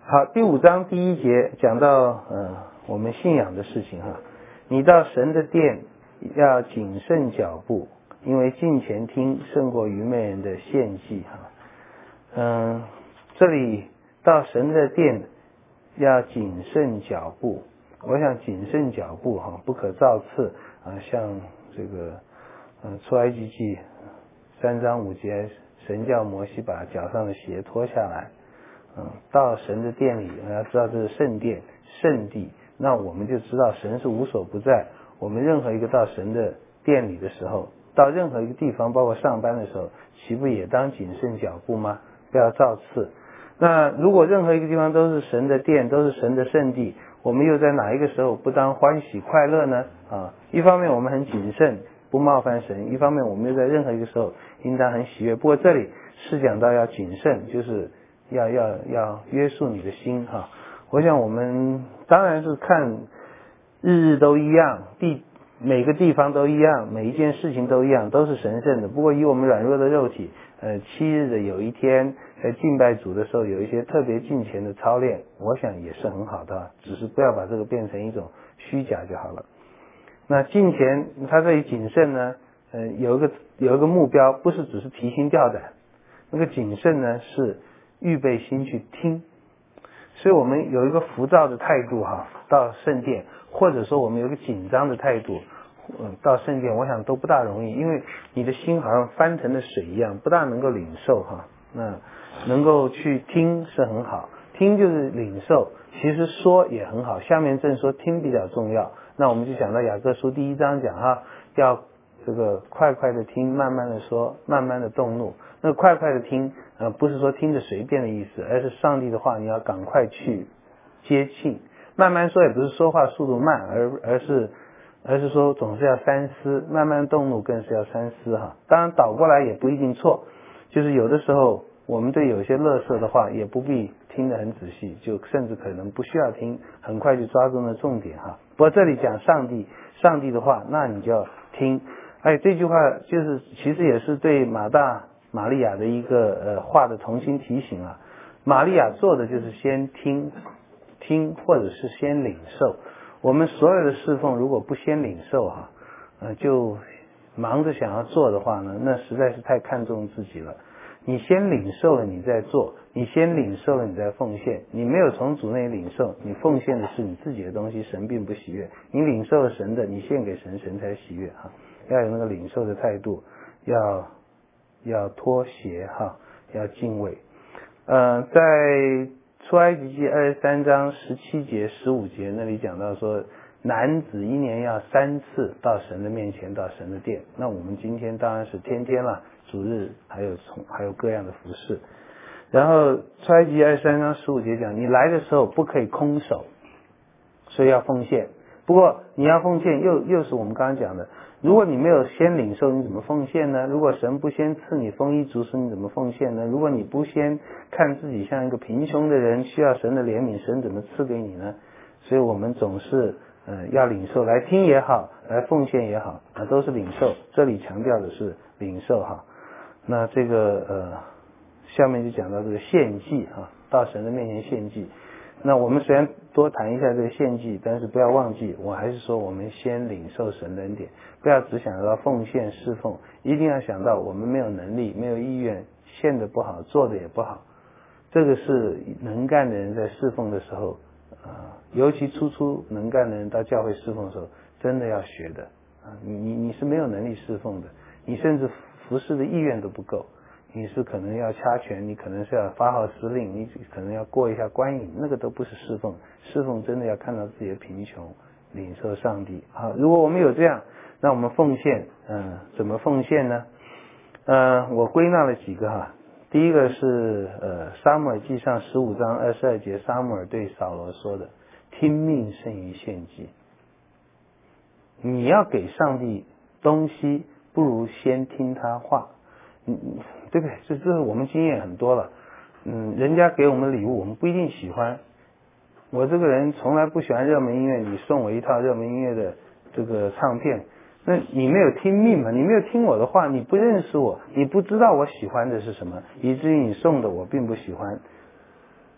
好，第5章第1节讲到我们信仰的事情哈。你到神的殿要谨慎脚步，因为近前听胜过愚昧人的献祭哈。这里到神的殿要谨慎脚步，我想谨慎脚步哈，不可造次像这个出埃及记3章5节，神叫摩西把脚上的鞋脱下来。到神的殿里，要知道这是圣殿、圣地，那我们就知道神是无所不在。我们任何一个到神的殿里的时候，到任何一个地方，包括上班的时候，岂不也当谨慎脚步吗？不要造次。那如果任何一个地方都是神的殿，都是神的圣地，我们又在哪一个时候不当欢喜快乐呢？一方面我们很谨慎，不冒犯神；一方面我们又在任何一个时候应当很喜悦。不过这里是讲到要谨慎，就是要约束你的心哈。我想我们当然是看日日都一样，每个地方都一样，每一件事情都一样，都是神圣的。不过以我们软弱的肉体，7日的有一天在敬拜主的时候有一些特别敬虔的操练，我想也是很好的，只是不要把这个变成一种虚假就好了。那敬虔它这里谨慎呢，有一个目标，不是只是提心吊胆，那个谨慎呢是预备心去听。所以我们有一个浮躁的态度哈，到圣殿，或者说我们有一个紧张的态度到圣殿，我想都不大容易，因为你的心好像翻腾的水一样，不大能够领受哈。那能够去听是很好，听就是领受，其实说也很好。下面正说听比较重要，那我们就讲到雅各书第1章讲哈，要这个快快的听，慢慢的说，慢慢的动怒。那快快的听不是说听着随便的意思，而是上帝的话你要赶快去接近。慢慢说也不是说话速度慢，而是说总是要三思，慢慢动怒更是要三思哈。当然倒过来也不一定错，就是有的时候我们对有些垃圾的话也不必听得很仔细，就甚至可能不需要听，很快就抓住了重点哈。不过这里讲上帝的话，那你就要听。这句话就是其实也是对玛利亚的一个话的重新提醒啊。玛利亚做的就是先听或者是先领受。我们所有的侍奉如果不先领受哈，就忙着想要做的话呢，那实在是太看重自己了。你先领受了你再做，你先领受了你再奉献。你没有从主内领受，你奉献的是你自己的东西，神并不喜悦。你领受了神的，你献给神，神才喜悦哈。要有那个领受的态度，要脱鞋哈，要敬畏。在出埃及记23章17节15节那里讲到说，男子1年要3次到神的面前，到神的殿。那我们今天当然是天天了，主日还有各样的服事。然后出埃及记23章15节讲，你来的时候不可以空手，所以要奉献。不过你要奉献又是我们刚刚讲的，如果你没有先领受，你怎么奉献呢？如果神不先赐你丰衣足食，你怎么奉献呢？如果你不先看自己像一个贫穷的人，需要神的怜悯，神怎么赐给你呢？所以我们总是要领受，来听也好，来奉献也好，都是领受。这里强调的是领受哈。那这个下面就讲到这个献祭哈，到神的面前献祭。那我们虽然多谈一下这个献祭，但是不要忘记，我还是说我们先领受神的恩典，不要只想到奉献侍奉，一定要想到我们没有能力，没有意愿，献的不好，做的也不好。这个是能干的人在侍奉的时候尤其初能干的人到教会侍奉的时候真的要学的你是没有能力侍奉的，你甚至服侍的意愿都不够，你是可能要掐拳，你可能是要发号施令，你可能要过一下官瘾，那个都不是侍奉。侍奉真的要看到自己的贫穷，领受上帝。好，如果我们有这样，那我们奉献怎么奉献呢？我归纳了几个哈。第一个是撒母耳记上15章22节，撒母耳对扫罗说的，听命胜于献祭。你要给上帝东西，不如先听他话。对不对？这是我们经验很多了。人家给我们礼物，我们不一定喜欢。我这个人从来不喜欢热门音乐，你送我一套热门音乐的这个唱片，那你没有听命嘛？你没有听我的话，你不认识我，你不知道我喜欢的是什么，以至于你送的我并不喜欢。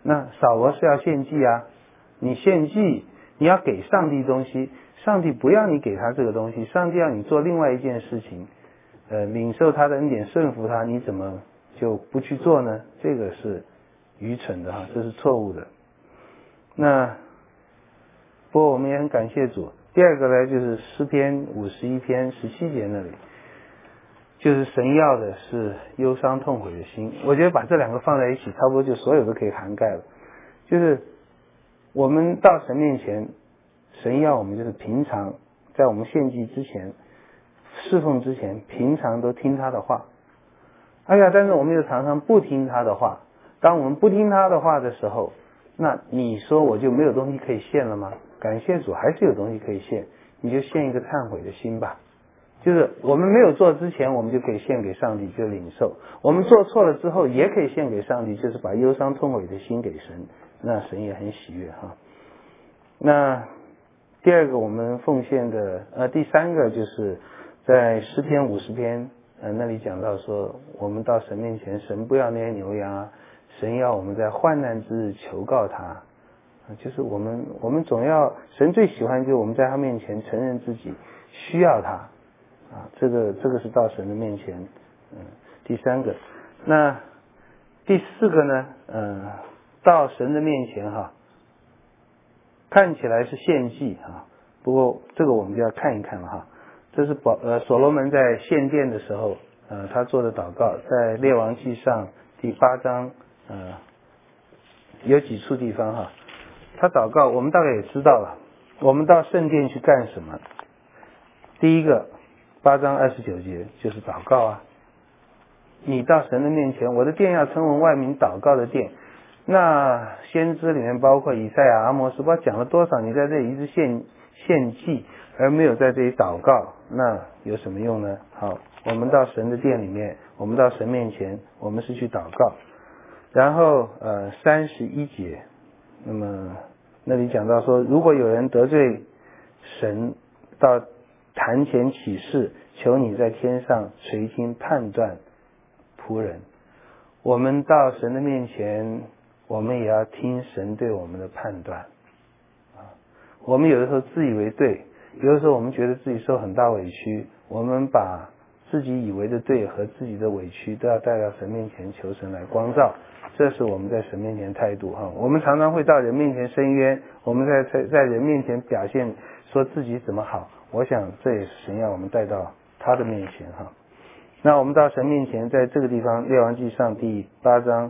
那扫罗是要献祭啊，你献祭你要给上帝东西，上帝不要你给他这个东西，上帝要你做另外一件事情，领受他的恩典，顺服他，你怎么就不去做呢？这个是愚蠢的哈，这是错误的。那不过我们也很感谢主。第二个呢，就是诗篇51篇17节那里，就是神要的是忧伤痛悔的心。我觉得把这两个放在一起，差不多就所有都可以涵盖了。就是我们到神面前，神要我们就是平常在我们献祭之前、侍奉之前，平常都听他的话。哎呀，但是我们又常常不听他的话。当我们不听他的话的时候，那你说我就没有东西可以献了吗？感谢主，还是有东西可以献，你就献一个忏悔的心吧。就是我们没有做之前，我们就可以献给上帝，就领受；我们做错了之后，也可以献给上帝，就是把忧伤痛悔的心给神，那神也很喜悦哈。那第二个我们奉献的第三个就是在诗篇50篇那里讲到说，我们到神面前，神不要那些牛羊啊，神要我们在患难之日求告他。就是我们总要，神最喜欢就是我们在他面前承认自己需要他啊，这个是到神的面前。第三个。那第四个呢，到神的面前哈，看起来是献祭啊，不过这个我们就要看一看了哈。这是所罗门在献殿的时候他做的祷告，在列王纪上第8章有几处地方哈，他祷告我们大概也知道了。我们到圣殿去干什么？第一个8章29节就是祷告啊。你到神的面前，我的殿要称为万民祷告的殿。那先知里面包括以赛亚、阿摩斯，不知道讲了多少，你在这里一直献祭，而没有在这里祷告，那有什么用呢？好，我们到神的殿里面，我们到神面前，我们是去祷告。然后31节，那么那里讲到说，如果有人得罪神，到坛前起誓，求你在天上垂听判断仆人。我们到神的面前，我们也要听神对我们的判断我们有的时候自以为对，有的时候我们觉得自己受很大委屈，我们把自己以为的对和自己的委屈都要带到神面前，求神来光照。这是我们在神面前态度哈。我们常常会到人面前申冤，我们在人面前表现说自己怎么好，我想这也是神要我们带到他的面前哈。那我们到神面前，在这个地方列王纪上第8章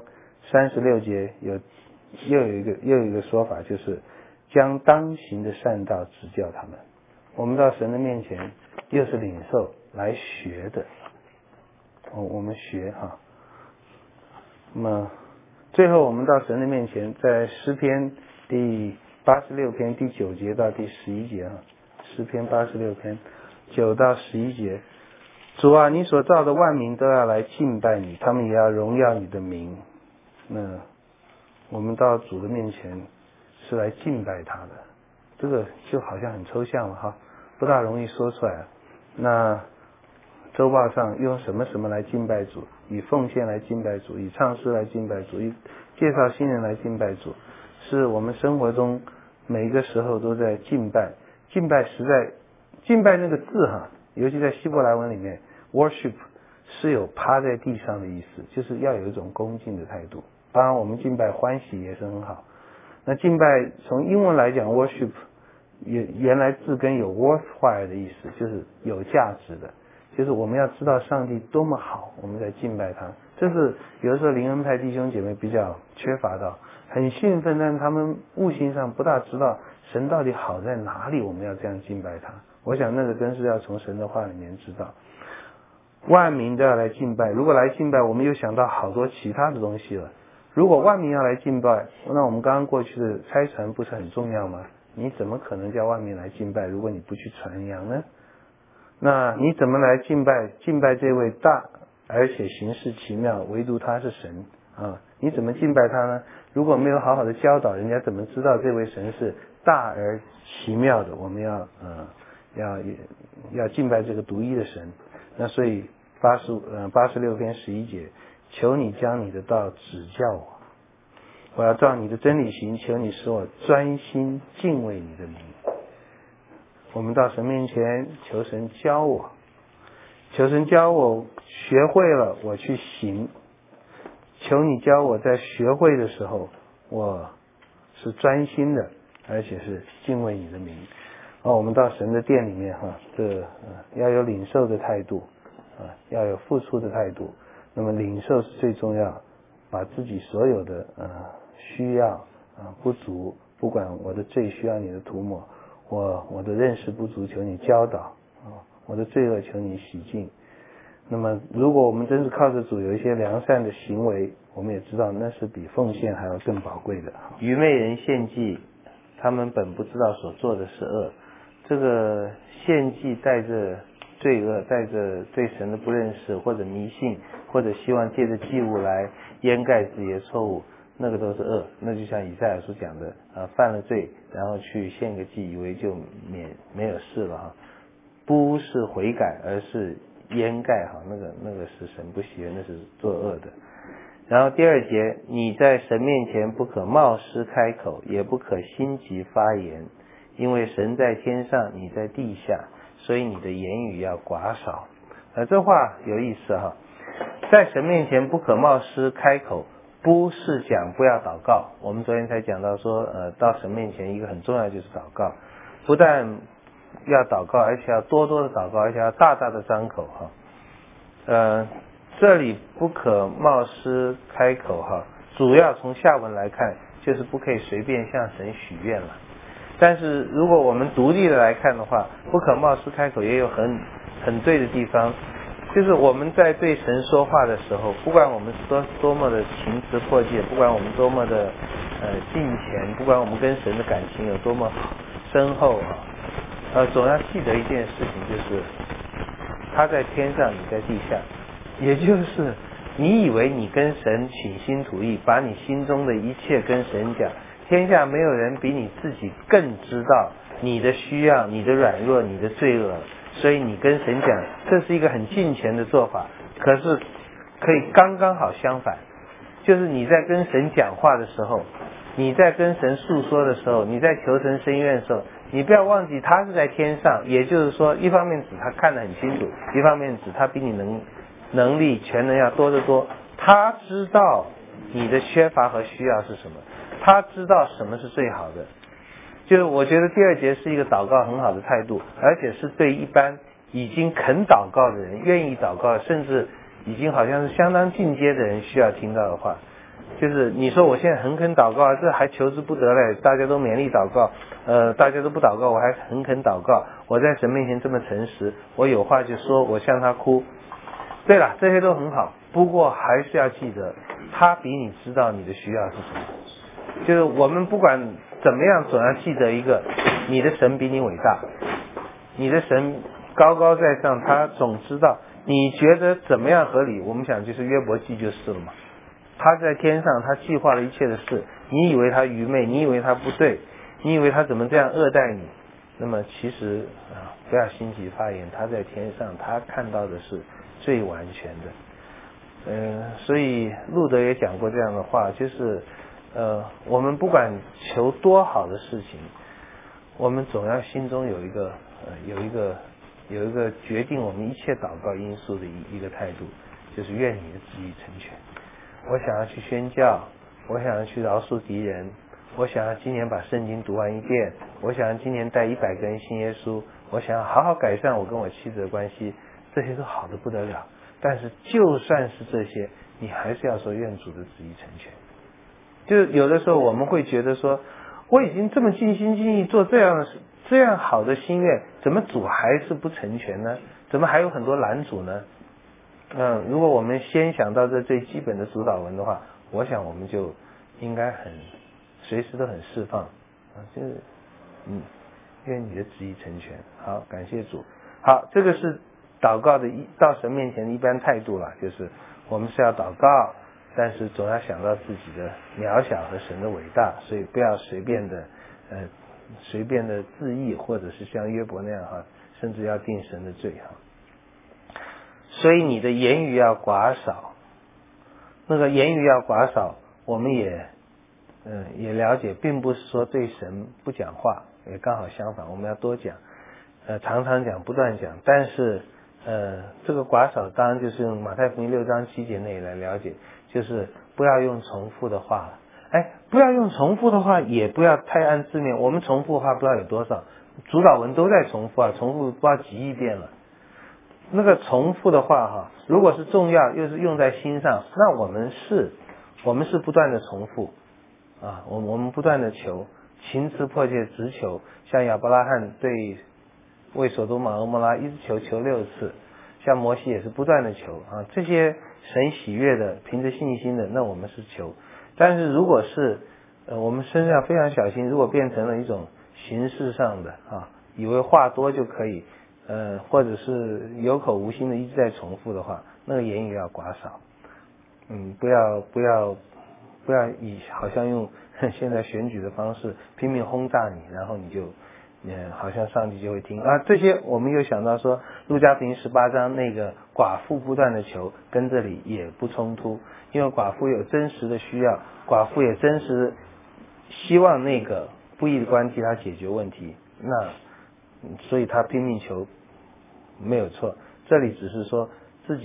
36节又有一个说法，就是将当行的善道指教他们。我们到神的面前又是领受来学的我们学哈。那么最后我们到神的面前，在诗篇第86篇第9节到第11节诗篇86篇9到11节，主啊，你所造的万民都要来敬拜你，他们也要荣耀你的名。那我们到主的面前是来敬拜他的，这个就好像很抽象了哈，不大容易说出来。那周报上用什么来敬拜主？以奉献来敬拜主，以唱诗来敬拜主，以介绍新人来敬拜主，是我们生活中每一个时候都在敬拜。敬拜那个字哈，尤其在希伯来文里面 worship 是有趴在地上的意思，就是要有一种恭敬的态度。当然我们敬拜欢喜也是很好。那敬拜从英文来讲 worship 原来字根有 worthwhile 的意思，就是有价值的，就是我们要知道上帝多么好，我们在敬拜他。这是有的时候灵恩派弟兄姐妹比较缺乏到，很兴奋，但是他们悟性上不大知道神到底好在哪里，我们要这样敬拜他。我想那个真是要从神的话里面知道。万民都要来敬拜，如果来敬拜，我们又想到好多其他的东西了。如果万民要来敬拜，那我们刚刚过去的差传不是很重要吗？你怎么可能叫万民来敬拜，如果你不去传扬呢？那你怎么来敬拜这位大而且行事奇妙，唯独他是神啊？你怎么敬拜他呢？如果没有好好的教导，人家怎么知道这位神是大而奇妙的？我们要敬拜这个独一的神。那所以86篇11节，求你将你的道指教我。 我要照你的真理行，求你使我专心敬畏你的名。我们到神面前求神教我，求神教我学会了我去行，求你教我在学会的时候我是专心的，而且是敬畏你的名。我们到神的殿里面要有领受的态度要有付出的态度。那么领受是最重要，把自己所有的需要不足，不管我的罪需要你的涂抹，我的认识不足求你教导我的罪恶求你洗净。那么如果我们真是靠着主有一些良善的行为，我们也知道那是比奉献还要更宝贵的。愚昧人献祭，他们本不知道所做的是恶。这个献祭带着罪恶，带着对神的不认识或者迷信，或者希望借着祭物来掩盖自己的错误，那个都是恶。那就像以赛亚书讲的犯了罪然后去献个祭，以为就没有事了不是悔改，而是掩盖那个是神不喜悦，那是作恶的。然后第二节，你在神面前不可冒失开口，也不可心急发言，因为神在天上，你在地下，所以你的言语要寡少。这话有意思在神面前不可冒失开口，不是讲不要祷告。我们昨天才讲到说到神面前一个很重要就是祷告，不但要祷告，而且要多多的祷告，而且要大大的张口这里不可冒失开口主要从下文来看就是不可以随便向神许愿了。但是如果我们独立的来看的话，不可冒失开口也有很对的地方，就是我们在对神说话的时候，不管我们是多么的情辞迫切，不管我们多么的敬虔，不管我们跟神的感情有多么深厚总要记得一件事情，就是他在天上，你在地下。也就是你以为你跟神倾心吐意，把你心中的一切跟神讲，天下没有人比你自己更知道你的需要，你的软弱，你的罪恶，所以你跟神讲，这是一个很敬虔的做法。可是可以刚刚好相反，就是你在跟神讲话的时候，你在跟神诉说的时候，你在求神伸冤的时候，你不要忘记他是在天上。也就是说，一方面指他看得很清楚，一方面指他比你能力全能要多得多。他知道你的缺乏和需要是什么，他知道什么是最好的。就是我觉得第二节是一个祷告很好的态度，而且是对一般已经肯祷告的人，愿意祷告，甚至已经好像是相当进阶的人需要听到的话。就是你说我现在很肯祷告，这还求之不得嘞，大家都勉励祷告，大家都不祷告，我还很肯祷告，我在神面前这么诚实，我有话就说，我向他哭。对了，这些都很好，不过还是要记得他比你知道你的需要是什么。就是我们不管怎么样，总要记得一个，你的神比你伟大，你的神高高在上，他总知道你觉得怎么样合理。我们想就是约伯记就是了嘛，他在天上，他计划了一切的事，你以为他愚昧，你以为他不对，你以为他怎么这样恶待你，那么其实不要心急发言，他在天上，他看到的是最完全的。所以路德也讲过这样的话，就是我们不管求多好的事情，我们总要心中有一个决定我们一切祷告因素的一个态度，就是愿你的旨意成全。我想要去宣教，我想要去饶恕敌人，我想要今年把圣经读完一遍，我想要今年带100个人信耶稣，我想要好好改善我跟我妻子的关系，这些都好的不得了。但是就算是这些，你还是要说愿主的旨意成全。就有的时候我们会觉得说，我已经这么尽心尽意做这样好的心愿，怎么主还是不成全呢？怎么还有很多拦阻呢？如果我们先想到这最基本的主导文的话，我想我们就应该随时都很释放就是愿你的旨意成全。好，感谢主。好，这个是祷告的到神面前的一般态度了，就是我们是要祷告，但是总要想到自己的渺小和神的伟大，所以不要随便的自义，或者是像约伯那样甚至要定神的罪所以你的言语要寡少，那个言语要寡少，我们也也了解，并不是说对神不讲话，也刚好相反，我们要多讲，常常讲，不断讲。但是这个寡少当然就是用马太福音6章7节那里来了解，就是不要用重复的话了。不要用重复的话，也不要太按字面。我们重复的话不知道有多少，主导文都在重复啊，重复不知道几亿遍了。那个重复的话如果是重要又是用在心上，那我们是不断的重复啊，我们不断的求，情辞迫切直求，像亚伯拉罕为所多玛、蛾摩拉一直求6次，像摩西也是不断的求啊，这些神喜悦的，凭着信心的，那我们是求。但是如果是我们身上非常小心，如果变成了一种形式上的以为话多就可以或者是有口无心的一直在重复的话，那个言语要寡少。不要以好像用现在选举的方式拼命轰炸你，然后你就好像上帝就会听啊。这些我们又想到说路加福音18章那个寡妇不断的求，跟这里也不冲突，因为寡妇有真实的需要，寡妇也真实希望那个不义的官替他解决问题，那所以他拼命求没有错。这里只是说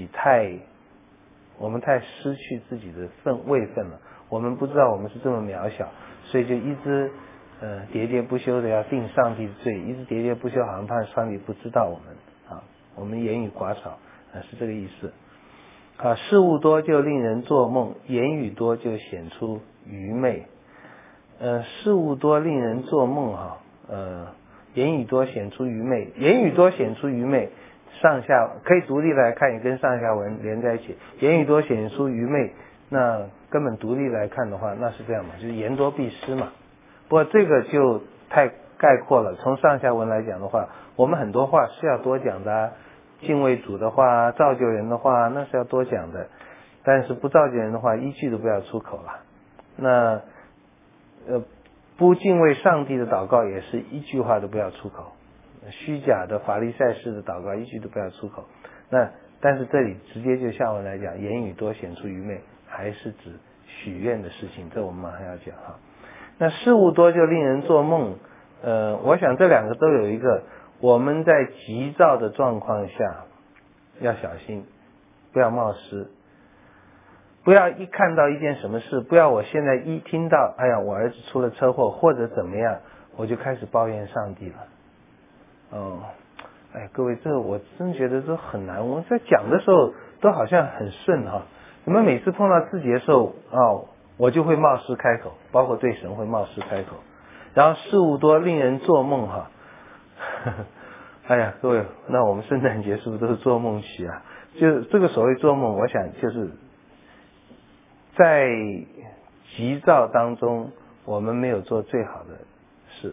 我们太失去自己的位分了，我们不知道我们是这么渺小，所以就一直喋喋不休的要定上帝的罪，一直喋喋不休，好像怕上帝不知道我们我们言语寡少是这个意思事物多就令人做梦，言语多就显出愚昧。事物多令人做梦言语多显出愚昧，言语多显出愚昧，上下可以独立来看，也跟上下文连在一起。言语多显出愚昧，那根本独立来看的话，那是这样嘛，就是言多必失嘛。不过这个就太概括了，从上下文来讲的话，我们很多话是要多讲的敬畏主的话，造就人的话，那是要多讲的。但是不造就人的话，一句都不要出口了。那不敬畏上帝的祷告也是一句话都不要出口，虚假的法利赛式的祷告一句都不要出口。但是这里直接就下文来讲，言语多显出愚昧，还是指许愿的事情，这我们马上要讲那事物多就令人做梦，我想这两个都有一个，我们在急躁的状况下要小心，不要冒失。不要一看到一件什么事，不要我现在一听到我儿子出了车祸或者怎么样，我就开始抱怨上帝了。各位，这我真觉得这很难。我在讲的时候都好像很顺怎么每次碰到自己的时候我就会冒失开口，包括对神会冒失开口。然后事物多令人做梦各位，那我们圣诞节是不是都是做梦期啊？就是这个所谓做梦，我想就是在急躁当中，我们没有做最好的事。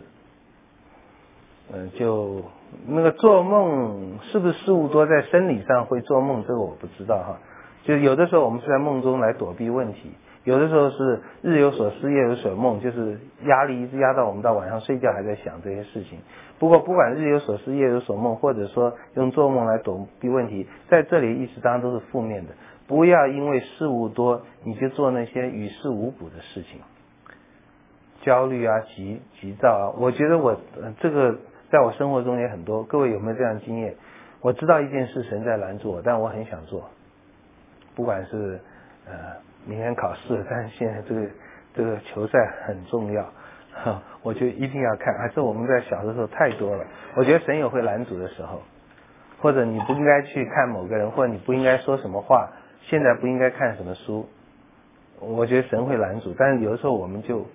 就那个做梦是不是事物多在生理上会做梦，这个我不知道就有的时候我们是在梦中来躲避问题，有的时候是日有所思夜有所梦，就是压力一直压到我们到晚上睡觉还在想这些事情。不过不管日有所思夜有所梦，或者说用做梦来躲避问题，在这里意思当然都是负面的。不要因为事物多你就做那些与事无补的事情，焦虑急躁我觉得这个在我生活中也很多。各位有没有这样的经验？我知道一件事神在拦住我，但我很想做，不管是明天考试，但是现在这个球赛很重要我就一定要看这我们在小的时候太多了。我觉得神也会拦阻的时候，或者你不应该去看某个人，或者你不应该说什么话，现在不应该看什么书，我觉得神会拦阻。但是有的时候我们就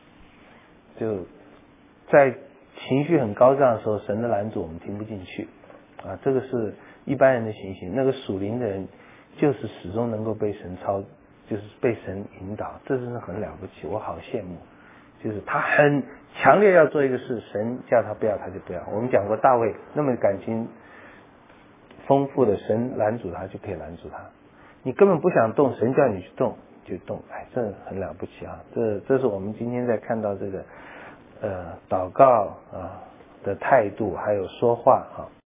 在情绪很高涨的时候，神的拦阻我们听不进去这个是一般人的情形。那个属灵的人就是始终能够被神就是被神引导，这真是很了不起，我好羡慕。就是他很强烈要做一个事，神叫他不要他就不要。我们讲过大卫那么感情丰富的，神拦阻他就可以拦阻他，你根本不想动，神叫你去动就动，这很了不起这是我们今天在看到这个祷告的态度，还有说话